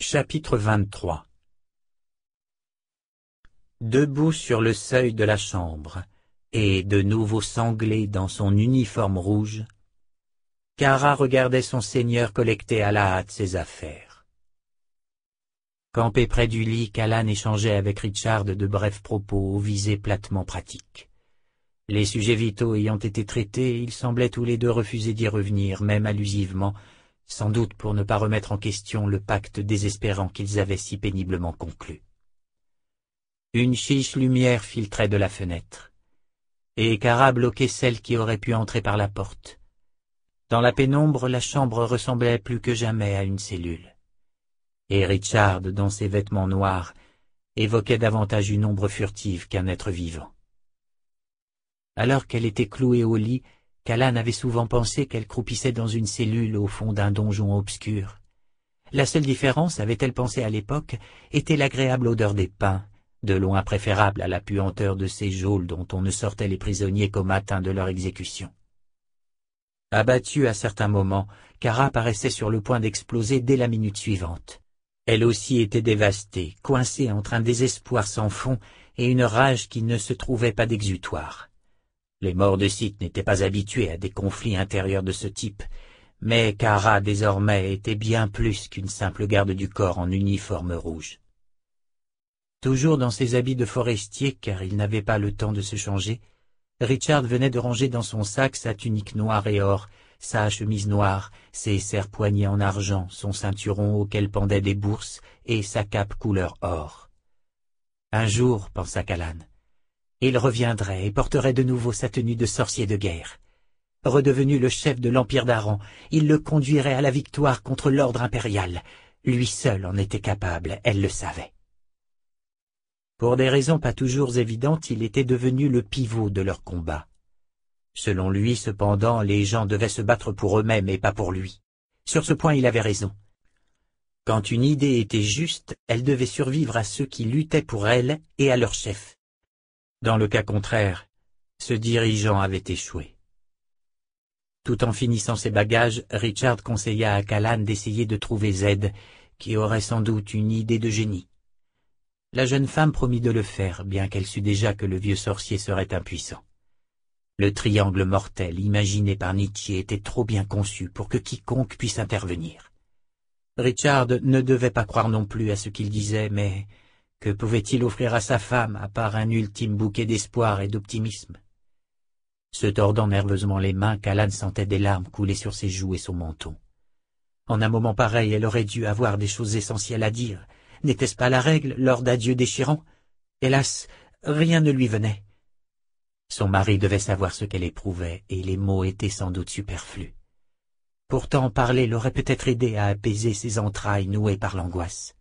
Chapitre 23. Debout sur le seuil de la chambre, et de nouveau sanglé dans son uniforme rouge, Kara regardait son seigneur collecter à la hâte ses affaires. Campé près du lit, Callan échangeait avec Richard de brefs propos aux visées platement pratiques. Les sujets vitaux ayant été traités, ils semblaient tous les deux refuser d'y revenir, même allusivement, sans doute pour ne pas remettre en question le pacte désespérant qu'ils avaient si péniblement conclu. Une chiche lumière filtrait de la fenêtre, et Kara bloquait celle qui aurait pu entrer par la porte. Dans la pénombre, la chambre ressemblait plus que jamais à une cellule, et Richard, dans ses vêtements noirs, évoquait davantage une ombre furtive qu'un être vivant. Alors qu'elle était clouée au lit, Callan avait souvent pensé qu'elle croupissait dans une cellule au fond d'un donjon obscur. La seule différence, avait-elle pensé à l'époque, était l'agréable odeur des pins, de loin préférable à la puanteur de ces geôles dont on ne sortait les prisonniers qu'au matin de leur exécution. Abattue à certains moments, Kara paraissait sur le point d'exploser dès la minute suivante. Elle aussi était dévastée, coincée entre un désespoir sans fond et une rage qui ne se trouvait pas d'exutoire. Les morts de Sith n'étaient pas habitués à des conflits intérieurs de ce type, mais Kara désormais était bien plus qu'une simple garde du corps en uniforme rouge. Toujours dans ses habits de forestier, car il n'avait pas le temps de se changer, Richard venait de ranger dans son sac sa tunique noire et or, sa chemise noire, ses serre-poignets en argent, son ceinturon auquel pendaient des bourses et sa cape couleur or. Un jour, pensa Callan, il reviendrait et porterait de nouveau sa tenue de sorcier de guerre. Redevenu le chef de l'Empire d'Aran, il le conduirait à la victoire contre l'ordre impérial. Lui seul en était capable, elle le savait. Pour des raisons pas toujours évidentes, il était devenu le pivot de leur combat. Selon lui, cependant, les gens devaient se battre pour eux-mêmes et pas pour lui. Sur ce point, il avait raison. Quand une idée était juste, elle devait survivre à ceux qui luttaient pour elle et à leur chef. Dans le cas contraire, ce dirigeant avait échoué. Tout en finissant ses bagages, Richard conseilla à Callan d'essayer de trouver Z, qui aurait sans doute une idée de génie. La jeune femme promit de le faire, bien qu'elle sût déjà que le vieux sorcier serait impuissant. Le triangle mortel imaginé par Nietzsche était trop bien conçu pour que quiconque puisse intervenir. Richard ne devait pas croire non plus à ce qu'il disait, mais que pouvait-il offrir à sa femme à part un ultime bouquet d'espoir et d'optimisme? Se tordant nerveusement les mains, Callan sentait des larmes couler sur ses joues et son menton. En un moment pareil, elle aurait dû avoir des choses essentielles à dire. N'était-ce pas la règle lors d'adieux déchirants? Hélas, rien ne lui venait. Son mari devait savoir ce qu'elle éprouvait, et les mots étaient sans doute superflus. Pourtant, parler l'aurait peut-être aidé à apaiser ses entrailles nouées par l'angoisse.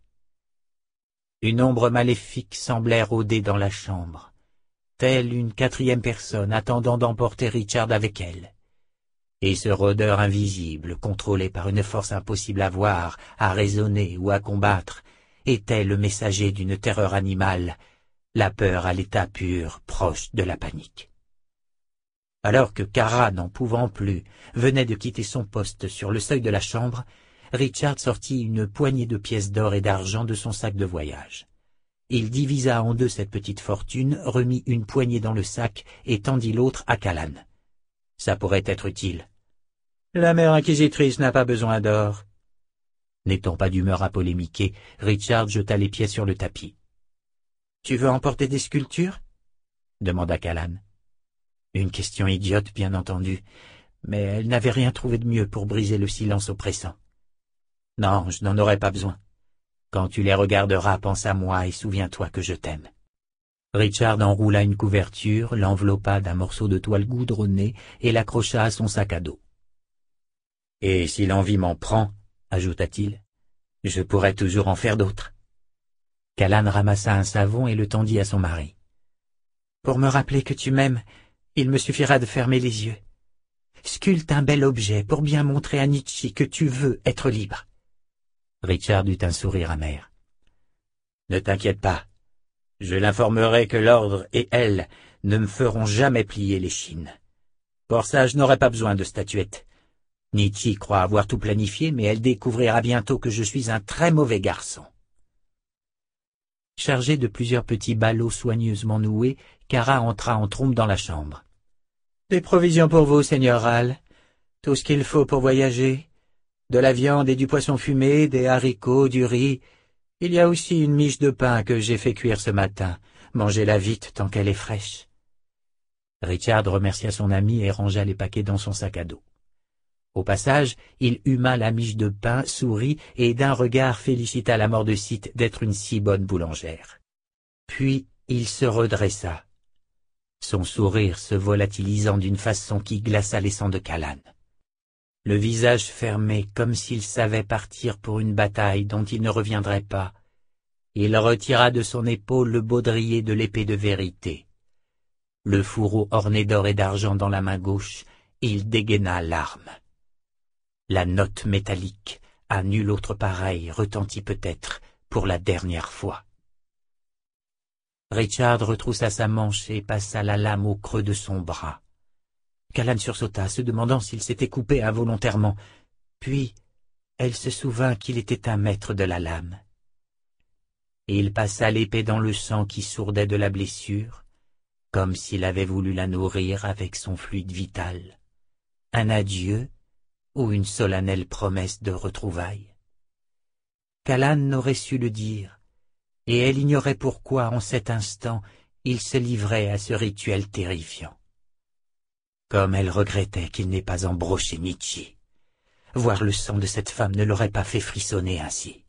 Une ombre maléfique semblait rôder dans la chambre, telle une quatrième personne attendant d'emporter Richard avec elle. Et ce rôdeur invisible, contrôlé par une force impossible à voir, à raisonner ou à combattre, était le messager d'une terreur animale, la peur à l'état pur, proche de la panique. Alors que Kara, n'en pouvant plus, venait de quitter son poste sur le seuil de la chambre, Richard sortit une poignée de pièces d'or et d'argent de son sac de voyage. Il divisa en deux cette petite fortune, remit une poignée dans le sac et tendit l'autre à Callan. « Ça pourrait être utile. »« La mère inquisitrice n'a pas besoin d'or. » N'étant pas d'humeur à polémiquer, Richard jeta les pièces sur le tapis. « Tu veux emporter des sculptures » demanda Callan. Une question idiote, bien entendu, mais elle n'avait rien trouvé de mieux pour briser le silence oppressant. « Non, je n'en aurai pas besoin. Quand tu les regarderas, pense à moi et souviens-toi que je t'aime. » Richard enroula une couverture, l'enveloppa d'un morceau de toile goudronnée et l'accrocha à son sac à dos. « Et si l'envie m'en prend, ajouta-t-il, je pourrais toujours en faire d'autres. Callan ramassa un savon et le tendit à son mari. « Pour me rappeler que tu m'aimes, il me suffira de fermer les yeux. Sculpte un bel objet pour bien montrer à Nietzsche que tu veux être libre. » Richard eut un sourire amer. « Ne t'inquiète pas, je l'informerai que l'ordre et elle ne me feront jamais plier l'échine. Pour ça, je n'aurai pas besoin de statuette. Nietzsche croit avoir tout planifié, mais elle découvrira bientôt que je suis un très mauvais garçon. » Chargé de plusieurs petits ballots soigneusement noués, Kara entra en trompe dans la chambre. « Des provisions pour vous, Seigneur Hall. Tout ce qu'il faut pour voyager. De la viande et du poisson fumé, des haricots, du riz. Il y a aussi une miche de pain que j'ai fait cuire ce matin. Mangez-la vite tant qu'elle est fraîche. » Richard remercia son ami et rangea les paquets dans son sac à dos. Au passage, il huma la miche de pain, sourit et d'un regard félicita la Mordecite d'être une si bonne boulangère. Puis il se redressa, son sourire se volatilisant d'une façon qui glaça les sangs de Callan. Le visage fermé comme s'il savait partir pour une bataille dont il ne reviendrait pas, il retira de son épaule le baudrier de l'épée de vérité. Le fourreau orné d'or et d'argent dans la main gauche, il dégaina l'arme. La note métallique, à nul autre pareil, retentit peut-être pour la dernière fois. Richard retroussa sa manche et passa la lame au creux de son bras. Callan sursauta, se demandant s'il s'était coupé involontairement. Puis, elle se souvint qu'il était un maître de la lame. Il passa l'épée dans le sang qui sourdait de la blessure, comme s'il avait voulu la nourrir avec son fluide vital. Un adieu ou une solennelle promesse de retrouvailles. Callan n'aurait su le dire, et elle ignorait pourquoi, en cet instant, il se livrait à ce rituel terrifiant. Comme elle regrettait qu'il n'ait pas embroché Nietzsche. Voir le sang de cette femme ne l'aurait pas fait frissonner ainsi.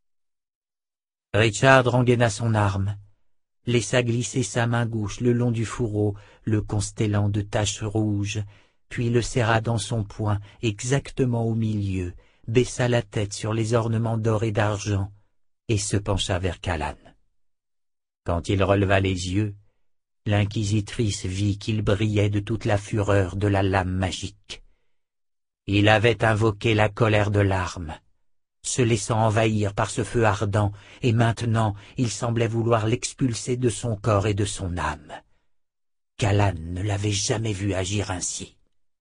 Richard rengaina son arme, laissa glisser sa main gauche le long du fourreau, le constellant de taches rouges, puis le serra dans son poing, exactement au milieu, baissa la tête sur les ornements d'or et d'argent, et se pencha vers Callan. Quand il releva les yeux, l'inquisitrice vit qu'il brillait de toute la fureur de la lame magique. Il avait invoqué la colère de l'arme, se laissant envahir par ce feu ardent, et maintenant il semblait vouloir l'expulser de son corps et de son âme. Callan ne l'avait jamais vu agir ainsi.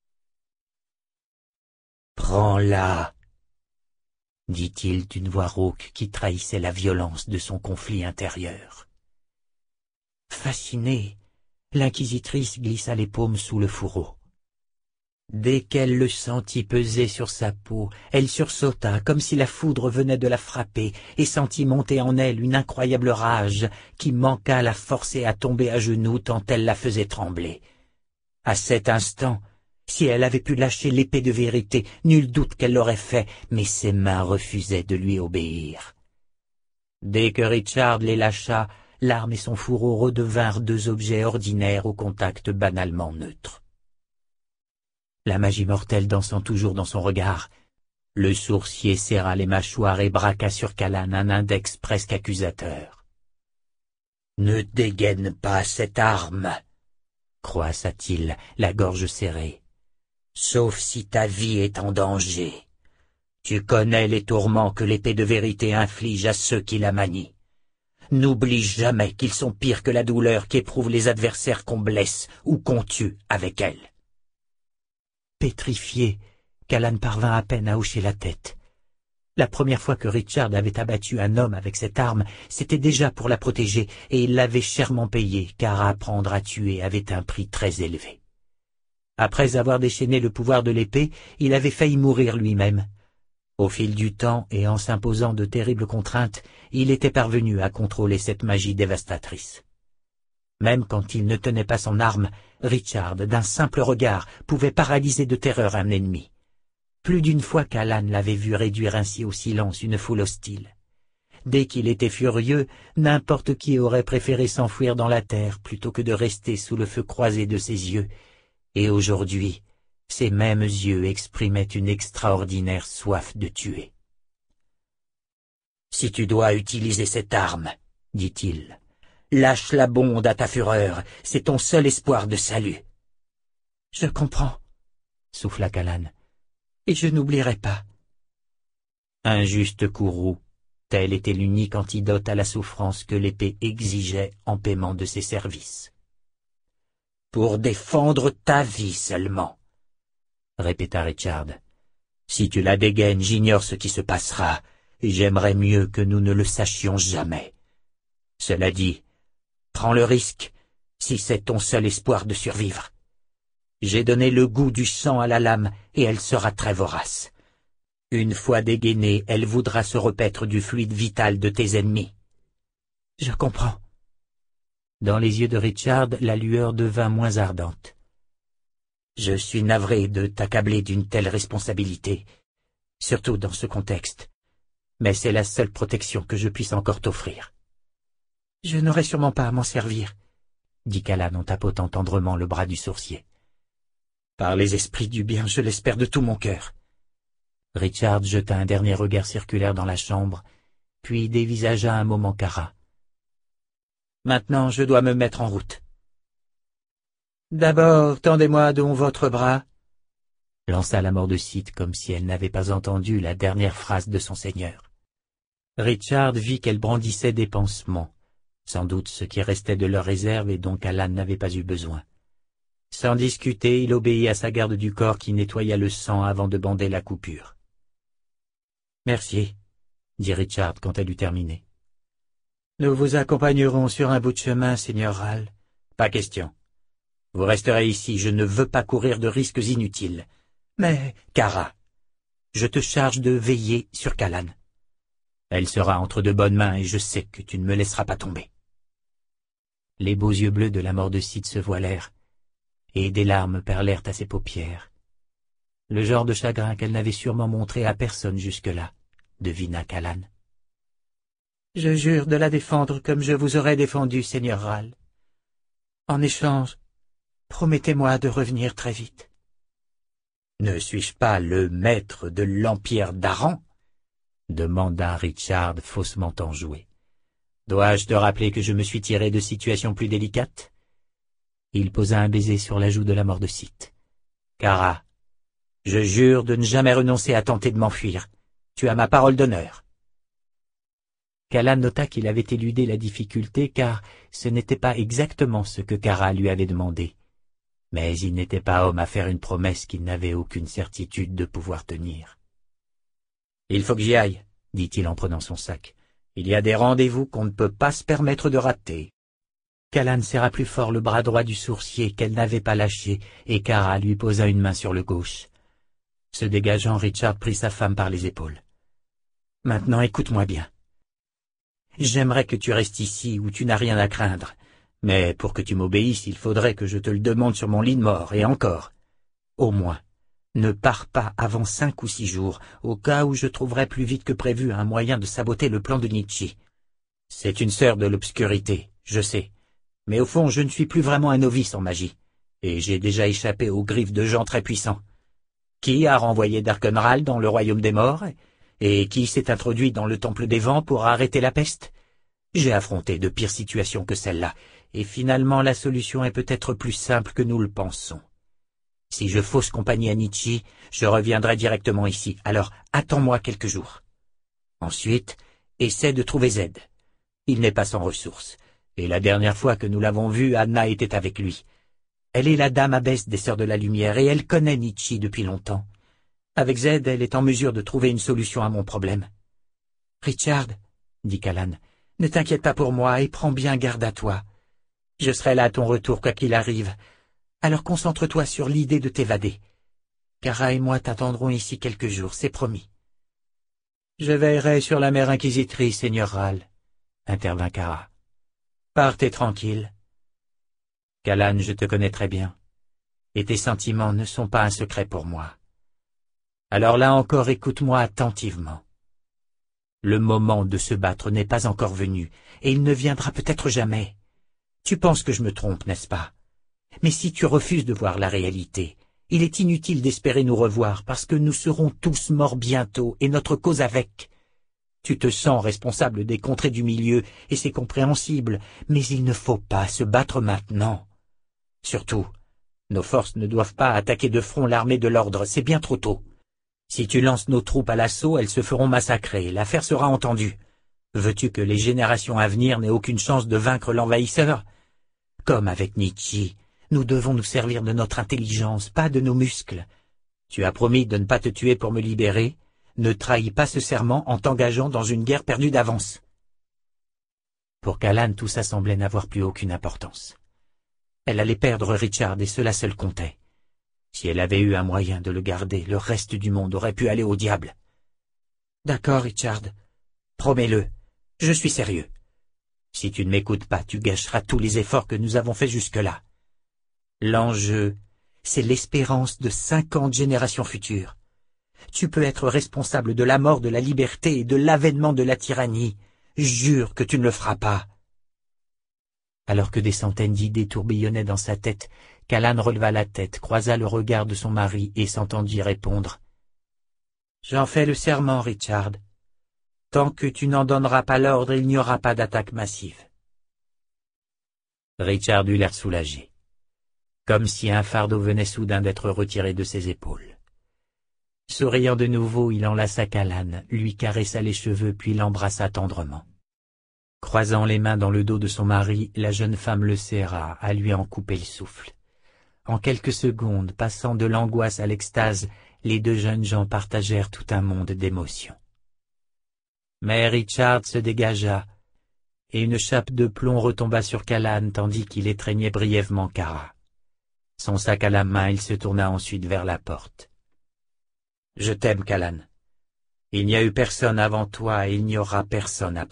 « Prends-la » dit-il d'une voix rauque qui trahissait la violence de son conflit intérieur. Fascinée, l'inquisitrice glissa les paumes sous le fourreau. Dès qu'elle le sentit peser sur sa peau, elle sursauta comme si la foudre venait de la frapper et sentit monter en elle une incroyable rage qui manqua à la forcer à tomber à genoux tant elle la faisait trembler. À cet instant, si elle avait pu lâcher l'épée de vérité, nul doute qu'elle l'aurait fait, mais ses mains refusaient de lui obéir. Dès que Richard les lâcha, l'arme et son fourreau redevinrent deux objets ordinaires au contact banalement neutre. La magie mortelle dansant toujours dans son regard, le sourcier serra les mâchoires et braqua sur Callan un index presque accusateur. « Ne dégaine pas cette arme !» croissa-t-il, la gorge serrée. « Sauf si ta vie est en danger. Tu connais les tourments que l'épée de vérité inflige à ceux qui la manient. N'oublie jamais qu'ils sont pires que la douleur qu'éprouvent les adversaires qu'on blesse ou qu'on tue avec elle. » Pétrifié, Callan parvint à peine à hocher la tête. La première fois que Richard avait abattu un homme avec cette arme, c'était déjà pour la protéger, et il l'avait chèrement payé, car apprendre à tuer avait un prix très élevé. Après avoir déchaîné le pouvoir de l'épée, il avait failli mourir lui-même. Au fil du temps, et en s'imposant de terribles contraintes, il était parvenu à contrôler cette magie dévastatrice. Même quand il ne tenait pas son arme, Richard, d'un simple regard, pouvait paralyser de terreur un ennemi. Plus d'une fois Callan l'avait vu réduire ainsi au silence une foule hostile. Dès qu'il était furieux, n'importe qui aurait préféré s'enfuir dans la terre plutôt que de rester sous le feu croisé de ses yeux. Et aujourd'hui, ces mêmes yeux exprimaient une extraordinaire soif de tuer. « Si tu dois utiliser cette arme, dit-il, lâche la bonde à ta fureur, c'est ton seul espoir de salut. »« Je comprends, » souffla Callan, « et je n'oublierai pas. » Un juste courroux, tel était l'unique antidote à la souffrance que l'épée exigeait en paiement de ses services. « Pour défendre ta vie seulement, » répéta Richard. Si tu la dégaines, j'ignore ce qui se passera, et j'aimerais mieux que nous ne le sachions jamais. Cela dit, prends le risque, si c'est ton seul espoir de survivre. J'ai donné le goût du sang à la lame, et elle sera très vorace. Une fois dégainée, elle voudra se repaître du fluide vital de tes ennemis. Je comprends. Dans les yeux de Richard, la lueur devint moins ardente. Je suis navré de t'accabler d'une telle responsabilité, surtout dans ce contexte, mais c'est la seule protection que je puisse encore t'offrir. Je n'aurai sûrement pas à m'en servir, dit Callan en tapotant tendrement le bras du sourcier. Par les esprits du bien, je l'espère de tout mon cœur. Richard jeta un dernier regard circulaire dans la chambre, puis dévisagea un moment Kara. Maintenant, je dois me mettre en route. D'abord, tendez-moi donc votre bras, lança la Mordecide comme si elle n'avait pas entendu la dernière phrase de son seigneur. Richard vit qu'elle brandissait des pansements, sans doute ce qui restait de leur réserve et dont Callan n'avait pas eu besoin. Sans discuter, il obéit à sa garde du corps qui nettoya le sang avant de bander la coupure. « Merci, » dit Richard quand elle eut terminé. « Nous vous accompagnerons sur un bout de chemin, Seigneur Ral. Pas question. Vous resterez ici, je ne veux pas courir de risques inutiles. Mais, Kara, je te charge de veiller sur Callan. Elle sera entre de bonnes mains et je sais que tu ne me laisseras pas tomber. » Les beaux yeux bleus de la Mordecide se voilèrent, et des larmes perlèrent à ses paupières. Le genre de chagrin qu'elle n'avait sûrement montré à personne jusque-là, devina Callan. « Je jure de la défendre comme je vous aurais défendu, Seigneur Ral. En échange, promettez-moi de revenir très vite. »« Ne suis-je pas le maître de l'Empire d'Aran ?» demanda Richard faussement enjoué. « Dois-je te rappeler que je me suis tiré de situations plus délicates ?» Il posa un baiser sur la joue de la Mordecide. « Kara, je jure de ne jamais renoncer à tenter de m'enfuir. Tu as ma parole d'honneur. » Callan nota qu'il avait éludé la difficulté car ce n'était pas exactement ce que Kara lui avait demandé. Mais il n'était pas homme à faire une promesse qu'il n'avait aucune certitude de pouvoir tenir. « Il faut que j'y aille, » dit-il en prenant son sac. « Il y a des rendez-vous qu'on ne peut pas se permettre de rater. » Callan serra plus fort le bras droit du sourcier qu'elle n'avait pas lâché et Kara lui posa une main sur le gauche. Se dégageant, Richard prit sa femme par les épaules. « Maintenant, écoute-moi bien. J'aimerais que tu restes ici où tu n'as rien à craindre, mais pour que tu m'obéisses, il faudrait que je te le demande sur mon lit de mort, et encore. Au moins, ne pars pas avant 5 ou 6 jours, au cas où je trouverais plus vite que prévu un moyen de saboter le plan de Nietzsche. C'est une sœur de l'obscurité, je sais, mais au fond je ne suis plus vraiment un novice en magie, et j'ai déjà échappé aux griffes de gens très puissants. Qui a renvoyé Darkenral dans le royaume des morts, et qui s'est introduit dans le temple des vents pour arrêter la peste? J'ai affronté de pires situations que celle-là, et finalement la solution est peut-être plus simple que nous le pensons. Si je fausse compagnie à Nietzsche, je reviendrai directement ici, alors attends-moi quelques jours. Ensuite, essaie de trouver Z. Il n'est pas sans ressources, et la dernière fois que nous l'avons vu, Anna était avec lui. Elle est la dame abbesse des Sœurs de la Lumière, et elle connaît Nietzsche depuis longtemps. Avec Z, elle est en mesure de trouver une solution à mon problème. « Richard, » dit Callan, « ne t'inquiète pas pour moi et prends bien garde à toi. Je serai là à ton retour quoi qu'il arrive. Alors concentre-toi sur l'idée de t'évader. Kara et moi t'attendrons ici quelques jours, c'est promis. »« Je veillerai sur la mère inquisitrice, Seigneur Ral, » intervint Kara. « Partez tranquille. Callan, je te connais très bien, et tes sentiments ne sont pas un secret pour moi. Alors là encore, écoute-moi attentivement. Le moment de se battre n'est pas encore venu, et il ne viendra peut-être jamais. Tu penses que je me trompe, n'est-ce pas? Mais si tu refuses de voir la réalité, il est inutile d'espérer nous revoir, parce que nous serons tous morts bientôt, et notre cause avec. Tu te sens responsable des contrées du milieu, et c'est compréhensible, mais il ne faut pas se battre maintenant. Surtout, nos forces ne doivent pas attaquer de front l'armée de l'ordre, c'est bien trop tôt. Si tu lances nos troupes à l'assaut, elles se feront massacrer, l'affaire sera entendue. Veux-tu que les générations à venir n'aient aucune chance de vaincre l'envahisseur? Comme avec Nietzsche, nous devons nous servir de notre intelligence, pas de nos muscles. Tu as promis de ne pas te tuer pour me libérer. Ne trahis pas ce serment en t'engageant dans une guerre perdue d'avance. Pour qu'Alan, tout ça semblait n'avoir plus aucune importance. Elle allait perdre Richard et cela seul comptait. Si elle avait eu un moyen de le garder, le reste du monde aurait pu aller au diable. D'accord, Richard. Promets-le. Je suis sérieux. Si tu ne m'écoutes pas, tu gâcheras tous les efforts que nous avons faits jusque-là. L'enjeu, c'est l'espérance de 50 générations futures. Tu peux être responsable de la mort de la liberté et de l'avènement de la tyrannie. Jure que tu ne le feras pas. Alors que des centaines d'idées tourbillonnaient dans sa tête, qu'Alan releva la tête, croisa le regard de son mari et s'entendit répondre. « J'en fais le serment, Richard. Tant que tu n'en donneras pas l'ordre, il n'y aura pas d'attaque massive. » Richard eut l'air soulagé, comme si un fardeau venait soudain d'être retiré de ses épaules. Souriant de nouveau, il enlaça Callan, lui caressa les cheveux puis l'embrassa tendrement. Croisant les mains dans le dos de son mari, la jeune femme le serra, à lui en couper le souffle. En quelques secondes, passant de l'angoisse à l'extase, les deux jeunes gens partagèrent tout un monde d'émotions. Mais Richard se dégagea, et une chape de plomb retomba sur Callan tandis qu'il étreignait brièvement Kara. Son sac à la main, il se tourna ensuite vers la porte. « Je t'aime, Callan. Il n'y a eu personne avant toi et il n'y aura personne après. »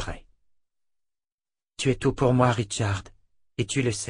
« Tu es tout pour moi, Richard, et tu le sais. »«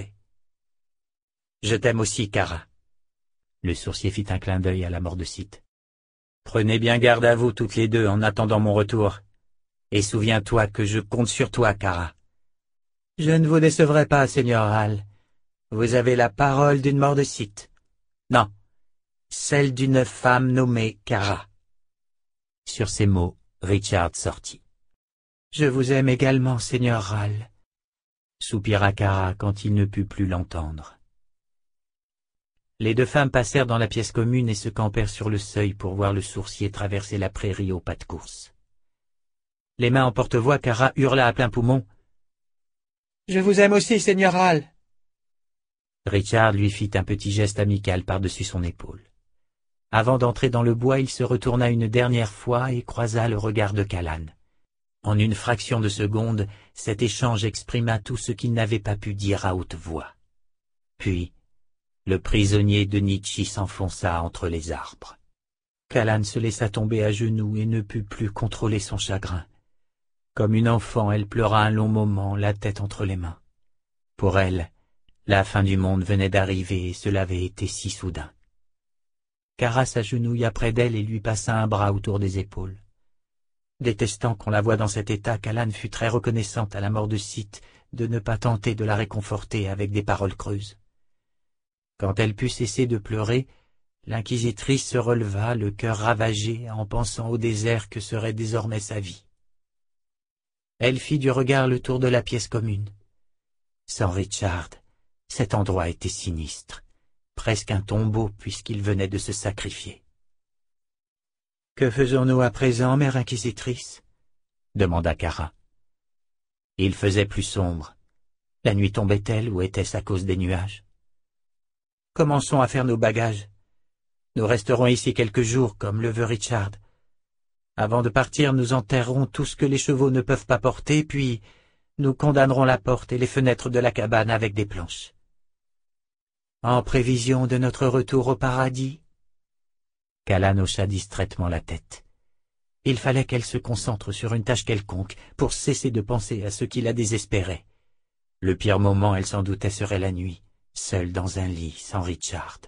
Je t'aime aussi, Kara. » Le sourcier fit un clin d'œil à la mort de Sith. « Prenez bien garde à vous toutes les deux en attendant mon retour. Et souviens-toi que je compte sur toi, Kara. »« Je ne vous décevrai pas, Seigneur Hal. Vous avez la parole d'une mort de Sith. Non, celle d'une femme nommée Kara. » Sur ces mots, Richard sortit. « Je vous aime également, Seigneur Hal. » soupira Kara quand il ne put plus l'entendre. Les deux femmes passèrent dans la pièce commune et se campèrent sur le seuil pour voir le sourcier traverser la prairie au pas de course. Les mains en porte-voix, Kara hurla à plein poumon. « Je vous aime aussi, Seigneur Hal. » Richard lui fit un petit geste amical par-dessus son épaule. Avant d'entrer dans le bois, il se retourna une dernière fois et croisa le regard de Callan. En une fraction de seconde, cet échange exprima tout ce qu'il n'avait pas pu dire à haute voix. Puis, le prisonnier de Nietzsche s'enfonça entre les arbres. Callan se laissa tomber à genoux et ne put plus contrôler son chagrin. Comme une enfant, elle pleura un long moment, la tête entre les mains. Pour elle, la fin du monde venait d'arriver et cela avait été si soudain. Kara s'agenouilla près d'elle et lui passa un bras autour des épaules. Détestant qu'on la voie dans cet état, Callan fut très reconnaissante à la mort de Sith de ne pas tenter de la réconforter avec des paroles creuses. Quand elle put cesser de pleurer, l'inquisitrice se releva, le cœur ravagé, en pensant au désert que serait désormais sa vie. Elle fit du regard le tour de la pièce commune. Sans Richard, cet endroit était sinistre, presque un tombeau puisqu'il venait de se sacrifier. « Que faisons-nous à présent, mère inquisitrice » demanda Kara. Il faisait plus sombre. La nuit tombait-elle ou était-ce à cause des nuages? Commençons à faire nos bagages. Nous resterons ici quelques jours, comme le veut Richard. Avant de partir, nous enterrerons tout ce que les chevaux ne peuvent pas porter, puis nous condamnerons la porte et les fenêtres de la cabane avec des planches. En prévision de notre retour au paradis? Callan hocha distraitement la tête. Il fallait qu'elle se concentre sur une tâche quelconque pour cesser de penser à ce qui la désespérait. Le pire moment, elle s'en doutait, serait la nuit, seule dans un lit, sans Richard.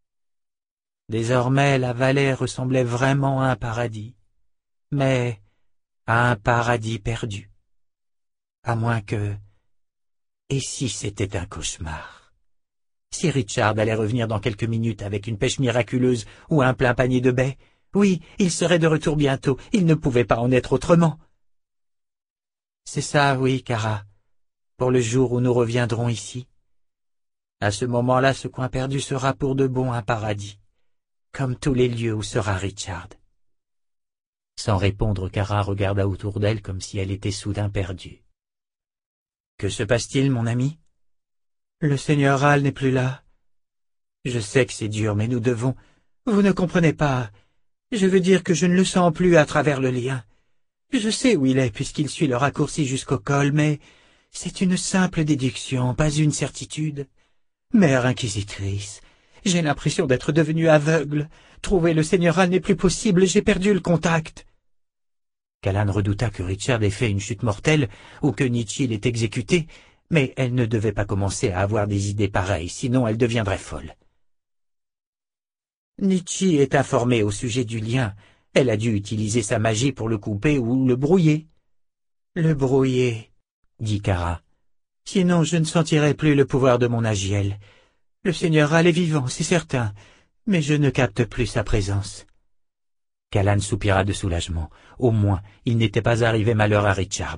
Désormais, la vallée ressemblait vraiment à un paradis, mais à un paradis perdu. À moins que... Et si c'était un cauchemar? Si Richard allait revenir dans quelques minutes avec une pêche miraculeuse ou un plein panier de baies, oui, il serait de retour bientôt, il ne pouvait pas en être autrement. C'est ça, oui, Kara, pour le jour où nous reviendrons ici. À ce moment-là, ce coin perdu sera pour de bon un paradis, comme tous les lieux où sera Richard. Sans répondre, Kara regarda autour d'elle comme si elle était soudain perdue. Que se passe-t-il, mon ami? Le Seigneur Hal n'est plus là. Je sais que c'est dur, mais nous devons... Vous ne comprenez pas. Je veux dire que je ne le sens plus à travers le lien. Je sais où il est puisqu'il suit le raccourci jusqu'au col, mais c'est une simple déduction, pas une certitude. Mère inquisitrice, j'ai l'impression d'être devenu aveugle. Trouver le Seigneur Hal n'est plus possible, j'ai perdu le contact. Callan redouta que Richard ait fait une chute mortelle ou que Nietzsche l'ait exécuté, mais elle ne devait pas commencer à avoir des idées pareilles, sinon elle deviendrait folle. Nietzsche est informée au sujet du lien. Elle a dû utiliser sa magie pour le couper ou le brouiller. Le brouiller, dit Kara. Sinon je ne sentirai plus le pouvoir de mon Agiel. Le Seigneur Hal est vivant, c'est certain, mais je ne capte plus sa présence. Callan soupira de soulagement. Au moins, il n'était pas arrivé malheur à Richard.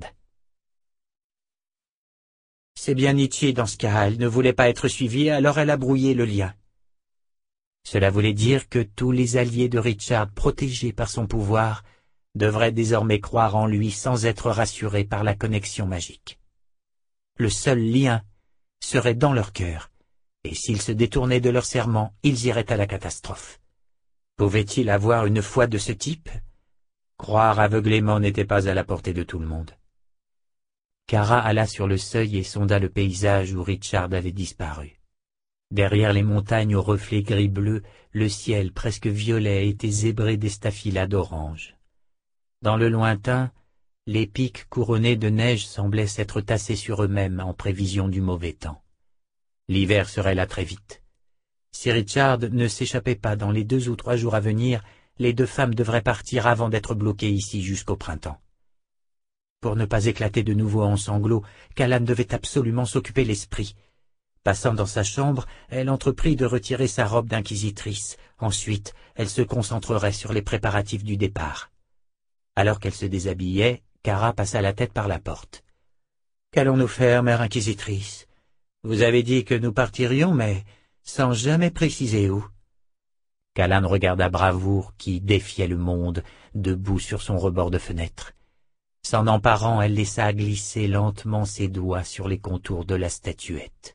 C'est bien Nietzsche dans ce cas, elle ne voulait pas être suivie, alors elle a brouillé le lien. Cela voulait dire que tous les alliés de Richard, protégés par son pouvoir, devraient désormais croire en lui sans être rassurés par la connexion magique. Le seul lien serait dans leur cœur, et s'ils se détournaient de leur serment, ils iraient à la catastrophe. Pouvait-il avoir une foi de ce type? Croire aveuglément n'était pas à la portée de tout le monde. Kara alla sur le seuil et sonda le paysage où Richard avait disparu. Derrière les montagnes aux reflets gris-bleu, le ciel presque violet était zébré d'estafilades oranges. Dans le lointain, les pics couronnés de neige semblaient s'être tassés sur eux-mêmes en prévision du mauvais temps. L'hiver serait là très vite. Si Richard ne s'échappait pas dans les 2 ou 3 jours à venir, les 2 femmes devraient partir avant d'être bloquées ici jusqu'au printemps. Pour ne pas éclater de nouveau en sanglots, Callan devait absolument s'occuper l'esprit. Passant dans sa chambre, elle entreprit de retirer sa robe d'inquisitrice. Ensuite, elle se concentrerait sur les préparatifs du départ. Alors qu'elle se déshabillait, Kara passa la tête par la porte. « Qu'allons-nous faire, mère inquisitrice? Vous avez dit que nous partirions, mais sans jamais préciser où. » Callan regarda Bravour qui défiait le monde, debout sur son rebord de fenêtre. S'en emparant, elle laissa glisser lentement ses doigts sur les contours de la statuette.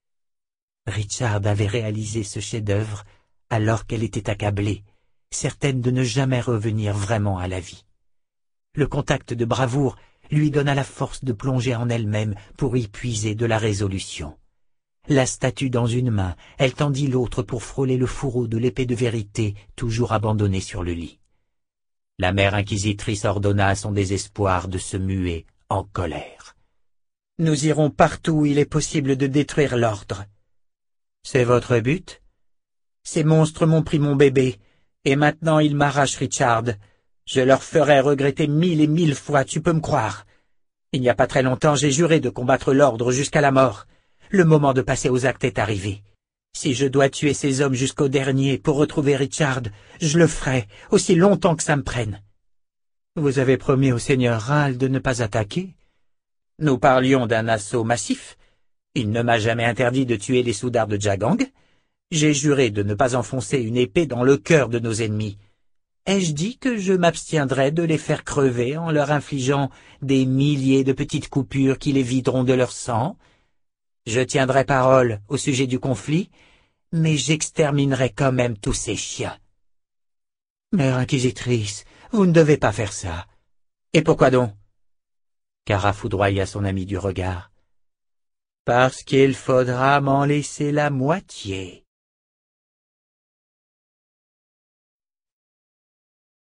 Richard avait réalisé ce chef-d'œuvre alors qu'elle était accablée, certaine de ne jamais revenir vraiment à la vie. Le contact de Bravour lui donna la force de plonger en elle-même pour y puiser de la résolution. La statue dans une main, elle tendit l'autre pour frôler le fourreau de l'épée de vérité, toujours abandonnée sur le lit. La mère inquisitrice ordonna à son désespoir de se muer en colère. « Nous irons partout où il est possible de détruire l'ordre. » « C'est votre but? Ces monstres m'ont pris mon bébé, et maintenant ils m'arrachent Richard. Je leur ferai regretter 1000 et 1000 fois, tu peux me croire. Il n'y a pas très longtemps, j'ai juré de combattre l'ordre jusqu'à la mort. Le moment de passer aux actes est arrivé. Si je dois tuer ces hommes jusqu'au dernier pour retrouver Richard, je le ferai, aussi longtemps que ça me prenne. » Vous avez promis au Seigneur Hal de ne pas attaquer? Nous parlions d'un assaut massif. Il ne m'a jamais interdit de tuer les soudards de Jagang. J'ai juré de ne pas enfoncer une épée dans le cœur de nos ennemis. Ai-je dit que je m'abstiendrais de les faire crever en leur infligeant des milliers de petites coupures qui les videront de leur sang? Je tiendrai parole au sujet du conflit, mais j'exterminerai quand même tous ces chiens. Mère inquisitrice, vous ne devez pas faire ça. Et pourquoi donc? Kara foudroya son ami du regard. Parce qu'il faudra m'en laisser la moitié.